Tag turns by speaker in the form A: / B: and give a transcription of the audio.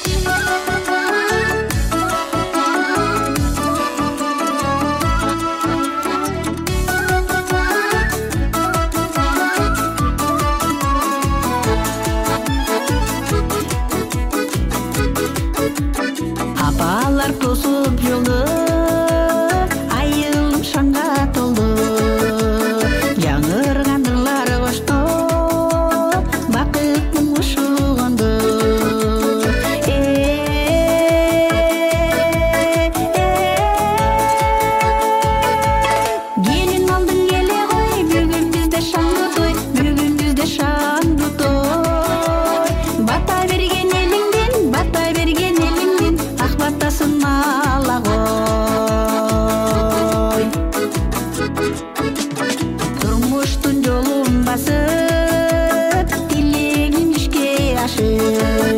A: Апалар тосуп жолду, айылым шаңга толду. Жаңырган ырлар кошто, бакыттын кушу конду. Келин алдың келе кой, бүгүн бизде шаңды той, бүгүн бизде шаңды той. Бата берген элиңдин, ак батасын ала кой. Турмуштун жолун басып, тилегим ишке ашып.